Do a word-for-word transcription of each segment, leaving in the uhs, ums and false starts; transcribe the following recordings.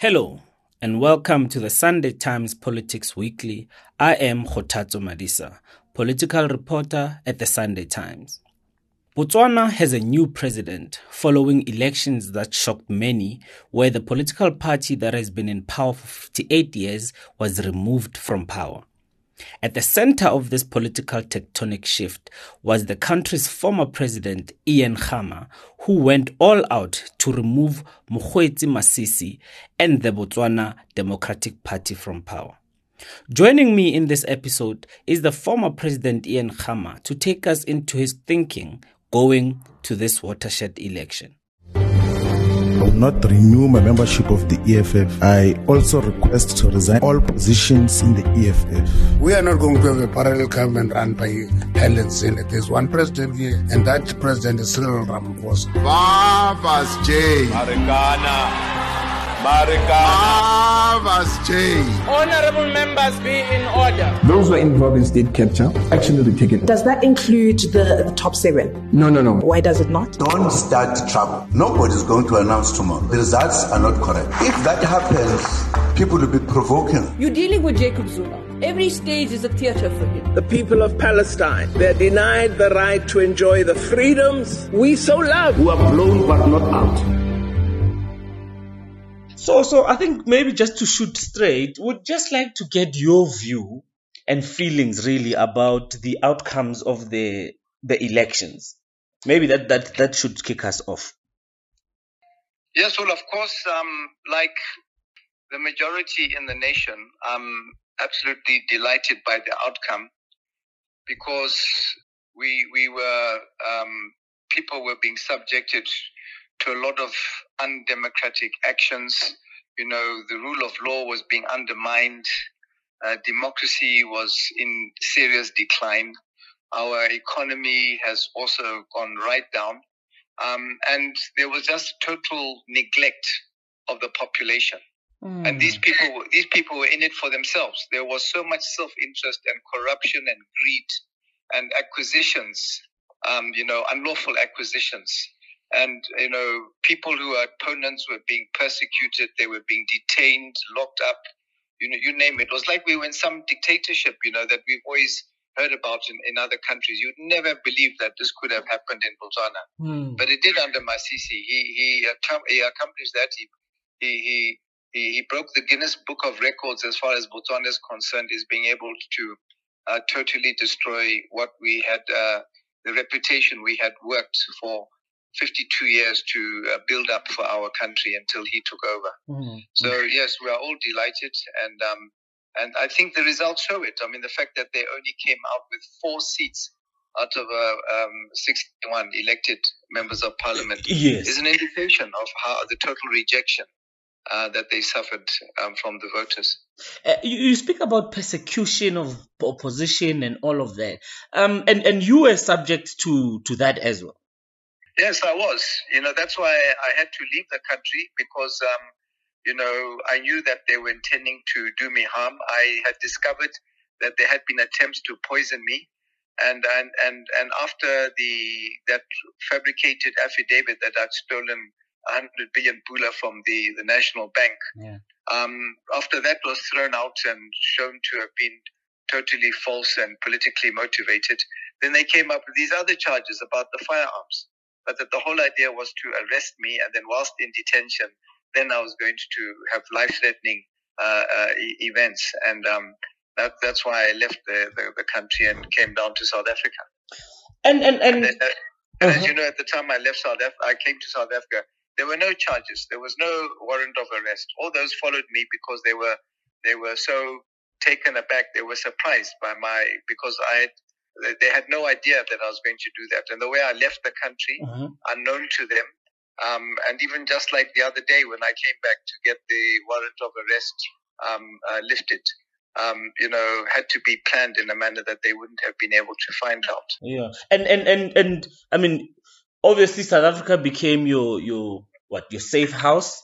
Hello, and welcome to the Sunday Times Politics Weekly. I am Kgothatso Madisa, political reporter at the Sunday Times. Botswana has a new president following elections that shocked many, where the political party that has been in power for fifty-eight years was removed from power. At the center of this political tectonic shift was the country's former president, Ian Khama, who went all out to remove Mokgweetsi Masisi and the Botswana Democratic Party from power. Joining me in this episode is the former president, Ian Khama, to take us into his thinking going to this watershed election. I will not renew my membership of the E F F. I also request to resign all positions in the E F F. We are not going to have a parallel government run by Helen Zille. There's one president here, and that president is Cyril Ramaphosa. Bavas J. Marikana. Marikana. Bavas J. Honorable members, be in order. Those who are involved in state capture, action will be taken. Does that include the, the top seven? No, no, no. Why does it not? Don't start trouble. Nobody's going to announce tomorrow. The results are not correct. If that happens, people will be provoking. You're dealing with Jacob Zuma. Every stage is a theater for him. The people of Palestine, they're denied the right to enjoy the freedoms we so love. Who are blown but not out. So, so I think maybe just to shoot straight, would just like to get your view and feelings really about the outcomes of the the elections. Maybe that that, that should kick us off. Yes, well, of course, um, like the majority in the nation, I'm absolutely delighted by the outcome because we we were um, people were being subjected to a lot of undemocratic actions. You know, the rule of law was being undermined. Uh, democracy was in serious decline. Our economy has also gone right down. Um, and there was just total neglect of the population. Mm. And these people, these people were in it for themselves. There was so much self-interest and corruption and greed and acquisitions, um, you know, unlawful acquisitions. And, you know, people who are opponents were being persecuted. They were being detained, locked up, you know, you name it. It was like we were in some dictatorship, you know, that we've always heard about in, in other countries. You'd never believe that this could have happened in Botswana. Mm. But it did under Masisi. He he, he accomplished that. He, he, he, he broke the Guinness Book of Records as far as Botswana is concerned, is being able to uh, totally destroy what we had, uh, the reputation we had worked for fifty-two years to uh, build up for our country until he took over. Mm-hmm. So yes, we are all delighted, and um, and I think the results show it. I mean, the fact that they only came out with four seats out of uh, um, sixty-one elected members of parliament yes. is an indication of how the total rejection uh, that they suffered um, from the voters. Uh, you, you speak about persecution of opposition and all of that, um, and and you were subject to to that as well. Yes, I was. You know, that's why I had to leave the country because, um, you know, I knew that they were intending to do me harm. I had discovered that there had been attempts to poison me. And and, and, and after the that fabricated affidavit that I'd stolen one hundred billion pula from the, the National Bank, yeah. um, after that was thrown out and shown to have been totally false and politically motivated, then they came up with these other charges about the firearms. But that the whole idea was to arrest me, and then whilst in detention, then I was going to have life-threatening uh, uh, e- events. And um, that, that's why I left the, the, the country and came down to South Africa. And and and, and, then, uh, and uh-huh. as you know, at the time I left South Africa, I came to South Africa. There were no charges. There was no warrant of arrest. All those followed me because they were they were so taken aback. They were surprised by my because I had. They had no idea that I was going to do that. And the way I left the country, uh-huh. unknown to them, um, and even just like the other day when I came back to get the warrant of arrest um, uh, lifted, um, you know, had to be planned in a manner that they wouldn't have been able to find out. Yeah. And, and, and, and I mean, obviously South Africa became your, your, what, your safe house?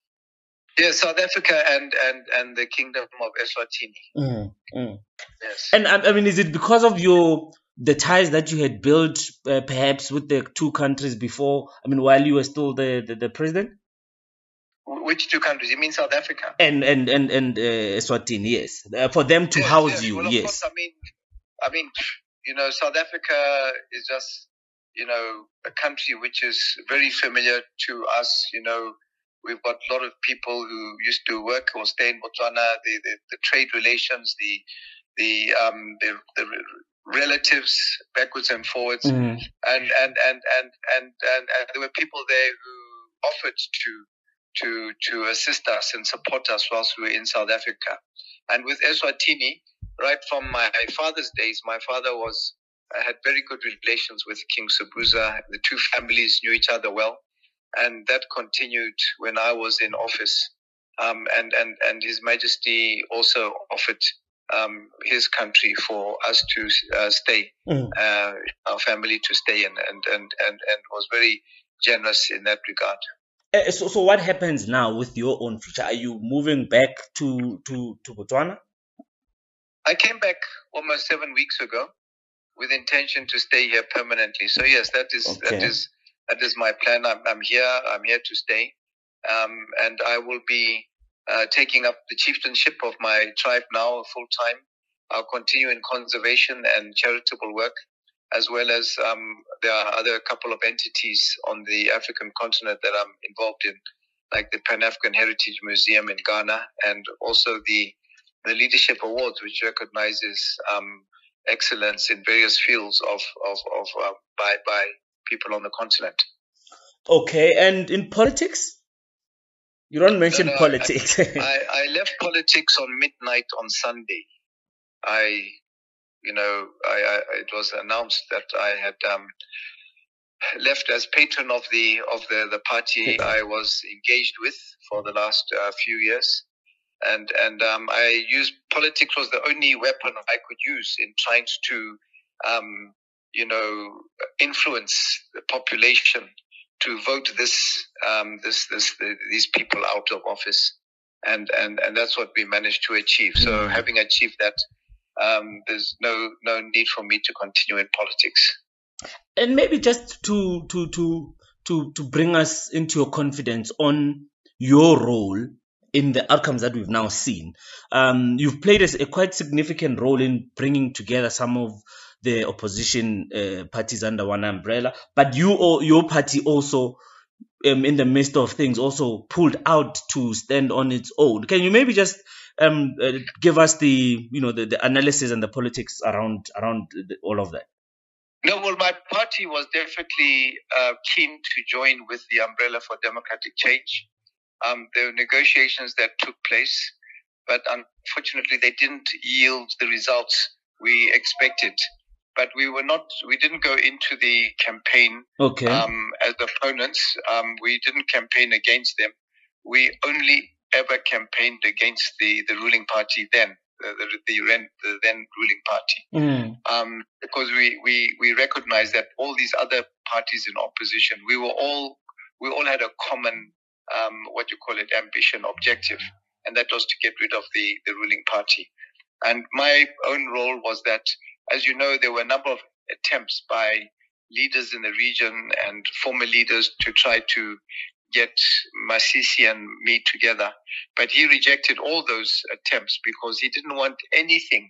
Yeah, South Africa and, and, and the Kingdom of Eswatini. Mm, mm. Yes. And I mean, is it because of your the ties that you had built, uh, perhaps with the two countries before? I mean, while you were still the, the, the president? Which two countries? You mean South Africa? And and and and uh, Eswatini, yes. Uh, for them to yes, house yes. you, well, of yes. Course, I mean, I mean, you know, South Africa is just, you know, a country which is very familiar to us. You know, we've got a lot of people who used to work or stay in Botswana. The the, the trade relations, the the um the, the relatives backwards and forwards, mm. and, and, and, and, and, and, and there were people there who offered to to to assist us and support us whilst we were in South Africa. And with Eswatini, right from my father's days, my father was uh, had very good relations with King Sobhuza. The two families knew each other well, and that continued when I was in office. Um, and and and His Majesty also offered um, his country for us to uh, stay, mm. uh, our family to stay in, and and and and was very generous in that regard. Uh, so, so what happens now with your own future? Are you moving back to, to, to Botswana? I came back almost seven weeks ago with intention to stay here permanently. So yes, that is okay. that is that is my plan. I'm, I'm here. I'm here to stay, um, and I will be uh, taking up the chieftainship of my tribe now full time. I'll continue in conservation and charitable work, as well as um, there are other couple of entities on the African continent that I'm involved in, like the Pan-African Heritage Museum in Ghana, and also the the Leadership Awards, which recognizes um, excellence in various fields of of, of uh, by by people on the continent. Okay, and in politics, you don't mention no, no, politics. I, I, I left politics on midnight on Sunday. I. You know, I, I, it was announced that I had um, left as patron of the of the, the party I was engaged with for the last uh, few years, and and um, I used politics was the only weapon I could use in trying to, um, you know, influence the population to vote this um, this this the, these people out of office, and and and that's what we managed to achieve. So mm-hmm. having achieved that. Um, there's no no need for me to continue in politics. And maybe just to to to to to bring us into your confidence on your role in the outcomes that we've now seen. Um, you've played a, a quite significant role in bringing together some of the opposition uh, parties under one umbrella, but you or your party also, um, in the midst of things, also pulled out to stand on its own. Can you maybe just Um, uh, give us the, you know, the, the analysis and the politics around around the, all of that? No, well, my party was definitely uh, keen to join with the umbrella for democratic change. Um, there were negotiations that took place, but unfortunately, they didn't yield the results we expected. But we were not, we didn't go into the campaign okay. um, as opponents. Um, we didn't campaign against them. We only ever campaigned against the, the ruling party then, the, the, the, the then ruling party. Mm. Um, because we, we, we recognize that all these other parties in opposition, we were all, we all had a common, um, what you call it, ambition, objective, and that was to get rid of the, the ruling party. And my own role was that, as you know, there were a number of attempts by leaders in the region and former leaders to try to get Masisi and me together. But he rejected all those attempts because he didn't want anything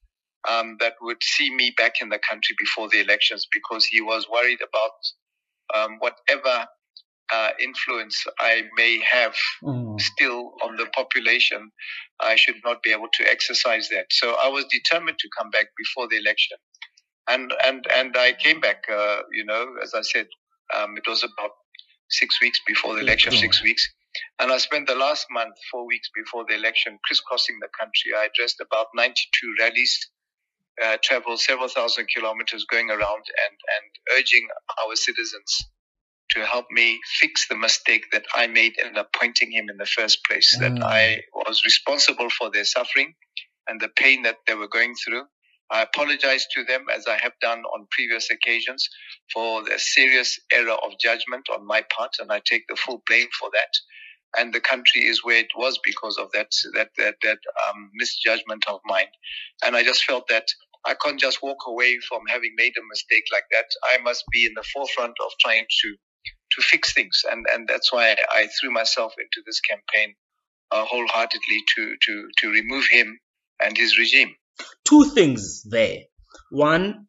um, that would see me back in the country before the elections, because he was worried about um, whatever uh, influence I may have mm. still on the population. I should not be able to exercise that. So I was determined to come back before the election. And, and, and I came back, uh, you know, as I said, um, it was about six weeks before the election, six weeks. And I spent the last month, four weeks before the election, crisscrossing the country. I addressed about ninety-two rallies, uh, traveled several thousand kilometers going around and, and urging our citizens to help me fix the mistake that I made in appointing him in the first place, mm. that I was responsible for their suffering and the pain that they were going through. I apologize to them, as I have done on previous occasions, for the serious error of judgment on my part, and I take the full blame for that. And the country is where it was because of that that that, that um, misjudgment of mine. And I just felt that I can't just walk away from having made a mistake like that. I must be in the forefront of trying to to fix things. And, and that's why I threw myself into this campaign uh, wholeheartedly to, to, to remove him and his regime. Two things there. One,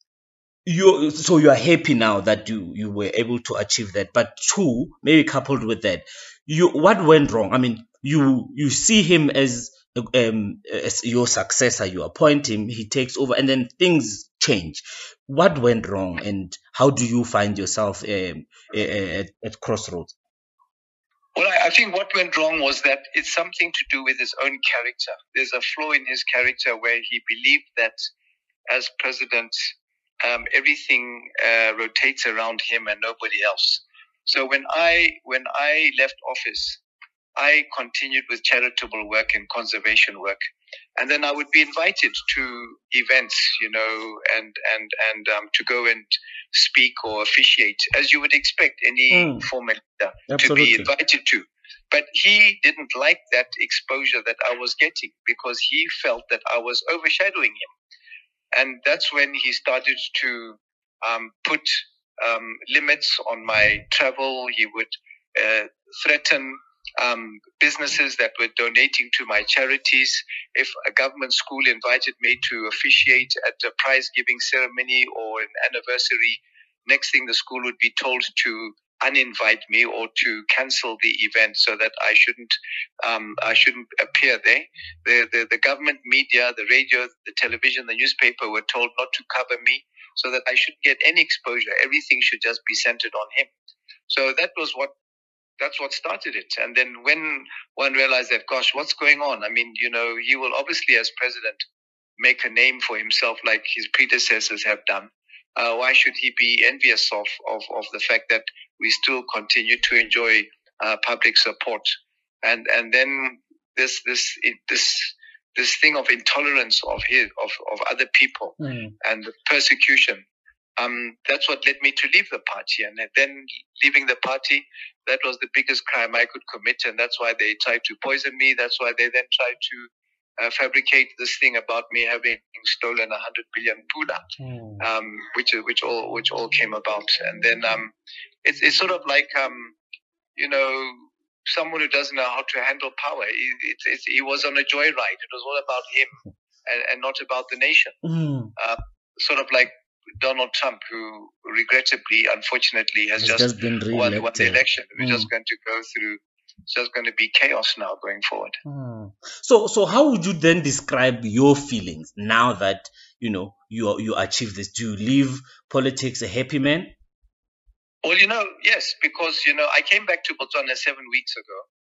you so you are happy now that you, you were able to achieve that. But two, maybe coupled with that, you what went wrong? I mean, you you see him as um as your successor, you appoint him, he takes over, and then things change. What went wrong, and how do you find yourself um, at, at crossroads? Well, I, I think what went wrong was that it's something to do with his own character. There's a flaw in his character where he believed that as president, um, everything uh, rotates around him and nobody else. So when I when I left office, I continued with charitable work and conservation work, and then I would be invited to events, you know, and and and um, to go and speak or officiate, as you would expect any mm. former leader Absolutely. to be invited to. But he didn't like that exposure that I was getting because he felt that I was overshadowing him, and that's when he started to um, put um, limits on my travel. He would uh, threaten Um, businesses that were donating to my charities. If a government school invited me to officiate at a prize-giving ceremony or an anniversary, next thing the school would be told to uninvite me or to cancel the event so that I shouldn't um, I shouldn't appear there. The, the the government media, the radio, the television, the newspaper were told not to cover me so that I shouldn't get any exposure. Everything should just be centered on him. So that was what That's what started it. And then when one realized that, gosh, what's going on? I mean, you know, he will obviously, as president, make a name for himself like his predecessors have done. Uh, why should he be envious of, of, of the fact that we still continue to enjoy uh, public support? And and then this this this this thing of intolerance of his of, of other people mm. and the persecution. Um, that's what led me to leave the party. And then leaving the party, that was the biggest crime I could commit. And that's why they tried to poison me. That's why they then tried to uh, fabricate this thing about me having stolen a hundred billion pula, mm. um, which which all which all came about. And then um, it's it's sort of like um, you know, someone who doesn't know how to handle power. It's it's he was on a joyride. It was all about him and, and not about the nation. Mm. Uh, sort of like Donald Trump, who regrettably, unfortunately, has just, just been won, won the election. We're mm. just going to go through, it's just going to be chaos now going forward. Mm. So, so how would you then describe your feelings now that, you know, you you achieved this? Do you leave politics a happy man? Well, you know, yes, because, you know, I came back to Botswana seven weeks ago,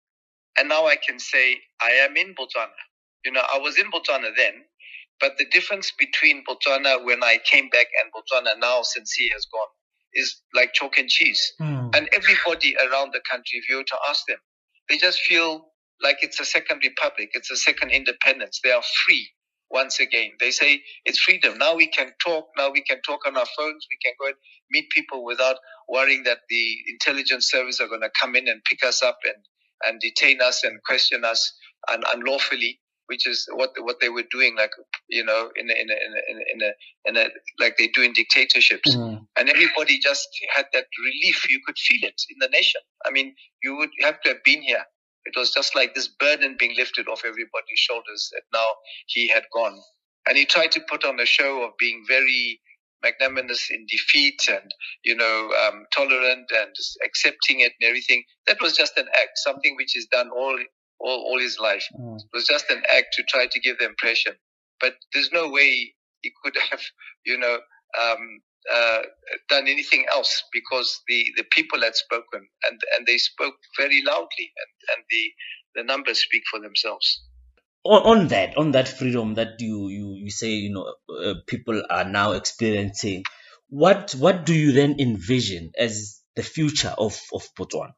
and now I can say I am in Botswana. You know, I was in Botswana then, but the difference between Botswana when I came back and Botswana now since he has gone is like chalk and cheese. Mm. And everybody around the country, if you were to ask them, they just feel like it's a second republic. It's a second independence. They are free once again. They say it's freedom. Now we can talk. Now we can talk on our phones. We can go and meet people without worrying that the intelligence service are going to come in and pick us up and, and detain us and question us un- unlawfully. Which is what what they were doing, like, you know, in a, in a, in a, in a, in a like they do in dictatorships. Mm. And everybody just had that relief. You could feel it in the nation. I mean, you would have to have been here. It was just like this burden being lifted off everybody's shoulders that now he had gone. And he tried to put on a show of being very magnanimous in defeat and, you know, um, tolerant and accepting it and everything. That was just an act, something which is done all All, all his life. Mm. It was just an act to try to give the impression. But there's no way he could have, you know, um, uh, done anything else because the, the people had spoken and, and they spoke very loudly and, and the, the numbers speak for themselves. On, on that, on that freedom that you, you, you say, you know, uh, people are now experiencing, what, what do you then envision as the future of, of Botswana?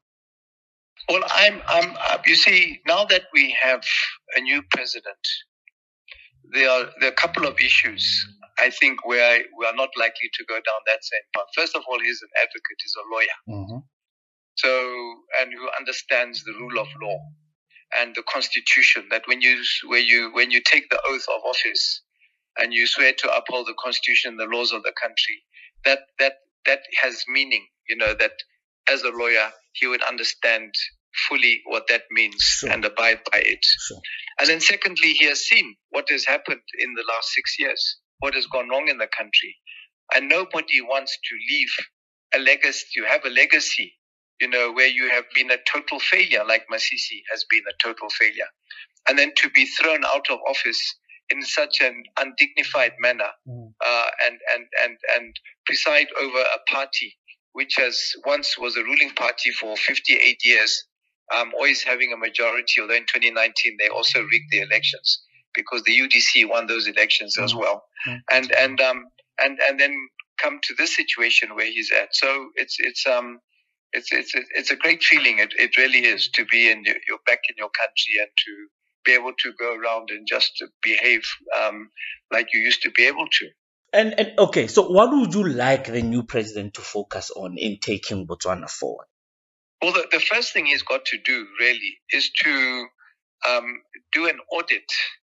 Well, I'm, I'm, uh, you see, now that we have a new president, there are, there are a couple of issues, I think, where we are not likely to go down that same path. First of all, he's an advocate, he's a lawyer. Mm-hmm. So, and who understands the rule of law and the constitution, that when you, where you, when you take the oath of office and you swear to uphold the constitution and the laws of the country, that, that, that has meaning, you know, that as a lawyer, he would understand fully what that means sure. and abide by it. Sure. And then secondly, he has seen what has happened in the last six years, what has gone wrong in the country. And nobody wants to leave a legacy, you have a legacy, you know, where you have been a total failure, like Masisi has been a total failure. And then to be thrown out of office in such an undignified manner, mm. uh, and, and, and, and preside over a party which has once was a ruling party for fifty-eight years, um, always having a majority, although in twenty nineteen they also rigged the elections because the U D C won those elections mm. as well. Mm. And, and, um, and, and then come to this situation where he's at. So it's, it's, um, it's, it's, it's a great feeling. It, it really is to be in your, you're back in your country and to be able to go around and just behave, um, like you used to be able to. And, and okay, so what would you like the new president to focus on in taking Botswana forward? Well, the, the first thing he's got to do really is to um, do an audit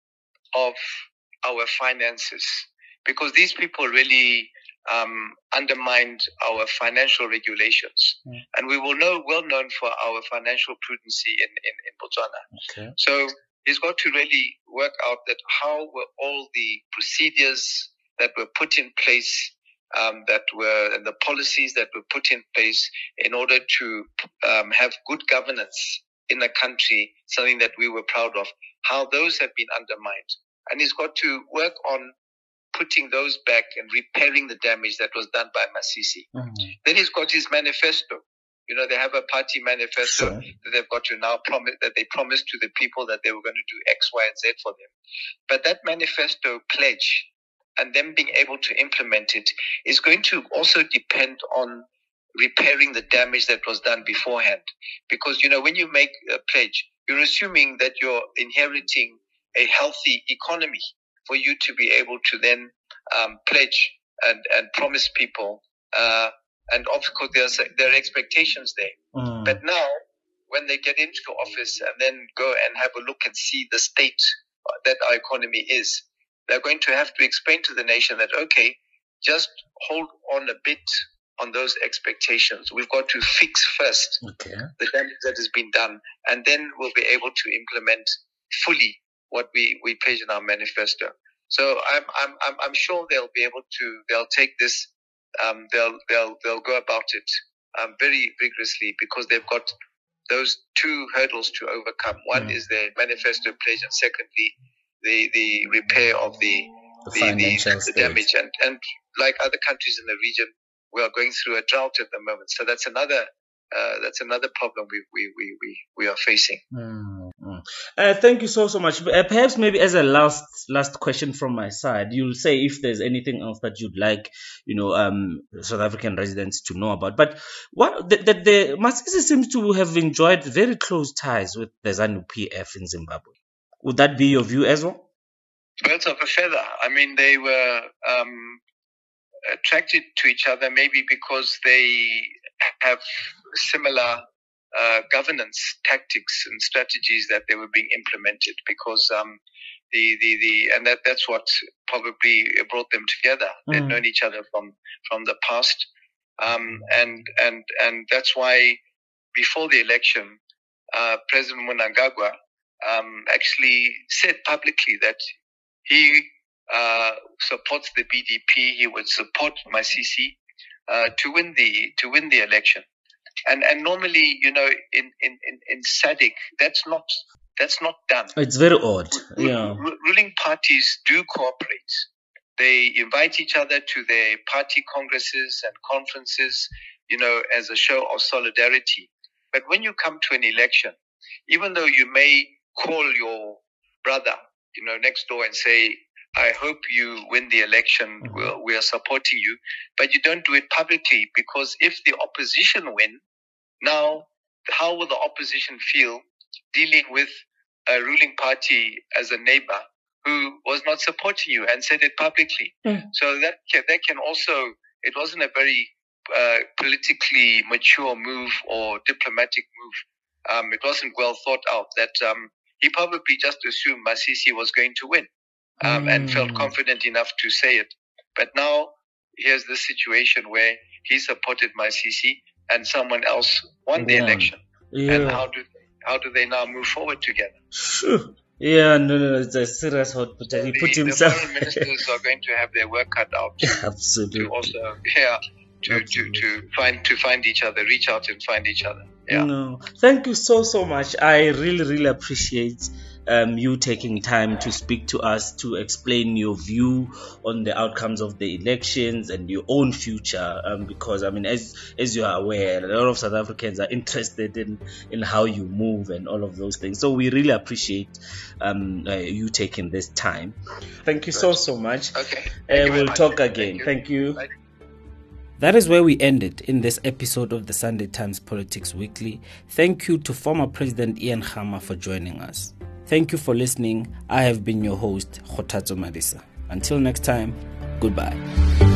of our finances, because these people really um, undermined our financial regulations. Mm. And we will know, well known for our financial prudency in, in, in Botswana. Okay. So he's got to really work out that how were all the procedures that were put in place, um, that were, and the policies that were put in place in order to um, have good governance in the country, something that we were proud of, how those have been undermined. And he's got to work on putting those back and repairing the damage that was done by Masisi. Mm-hmm. Then he's got his manifesto. You know, they have a party manifesto sure. that they've got to now promise, that they promised to the people that they were going to do X, Y, and Z for them. But that manifesto pledge and them being able to implement it is going to also depend on repairing the damage that was done beforehand. Because, you know, when you make a pledge, you're assuming that you're inheriting a healthy economy for you to be able to then um, pledge and, and promise people. Uh, and of course, there's, there are expectations there. Mm. But now, when they get into office and then go and have a look and see the state that our economy is, they're going to have to explain to the nation that, okay, just hold on a bit on those expectations. We've got to fix first okay. the damage that has been done, and then we'll be able to implement fully what we, we pledge in our manifesto. So I'm I'm I'm I'm sure they'll be able to they'll take this um they'll they'll they'll go about it um very vigorously, because they've got those two hurdles to overcome. One mm. is the manifesto pledge, and secondly the the repair of the the, the, the, the damage. And, and like other countries in the region, we are going through a drought at the moment. So that's another uh, that's another problem we we we we, we are facing. Mm, mm. Uh, thank you so so much. Uh, perhaps maybe as a last last question from my side, you'll say if there's anything else that you'd like, you know, um, South African residents to know about. But what the, the, the Masisi seems to have enjoyed very close ties with the ZANU P F in Zimbabwe. Would that be your view as well? Birds of a feather. I mean, they were um, attracted to each other maybe because they have similar uh, governance tactics and strategies that they were being implemented. Because um, the the the and that that's what probably brought them together. Mm. They'd known each other from from the past, um, and and and that's why before the election, uh, President Mnangagwa Um, actually said publicly that he uh, supports the B D P. He would support Masisi uh, to win the to win the election. And and normally, you know, in in in, in S A D C, that's not that's not done. It's very odd. R- yeah, r- ruling parties do cooperate. They invite each other to their party congresses and conferences, you know, as a show of solidarity. But when you come to an election, even though you may call your brother, you know, next door and say, I hope you win the election, mm-hmm. we're, we are supporting you, but you don't do it publicly, because if the opposition win, now how will the opposition feel dealing with a ruling party as a neighbor who was not supporting you and said it publicly? Mm. So that can, that can also, it wasn't a very uh, politically mature move or diplomatic move. Um, it wasn't well thought out. That um, he probably just assumed Masisi was going to win, um, mm. and felt confident enough to say it. But now here's the situation where he supported Masisi, and someone else won the Yeah. election. Yeah. And how do how do they now move forward together? Sure. Yeah, no, no, it's a serious hot potato. He The, put the himself. foreign ministers are going to have their work cut out Absolutely. to also, yeah, to, to, to find to find each other, reach out and find each other. Yeah. No, thank you so so much. I really really appreciate um, you taking time to speak to us, to explain your view on the outcomes of the elections and your own future. Um, because I mean, as as you are aware, a lot of South Africans are interested in in how you move and all of those things. So we really appreciate um, uh, you taking this time. Thank you so so much. Okay. Uh, we'll talk again. Thank you. Thank you. That is where we ended in this episode of the Sunday Times Politics Weekly. Thank you to former President Ian Khama for joining us. Thank you for listening. I have been your host, Kgothatso Madisa. Until next time, goodbye.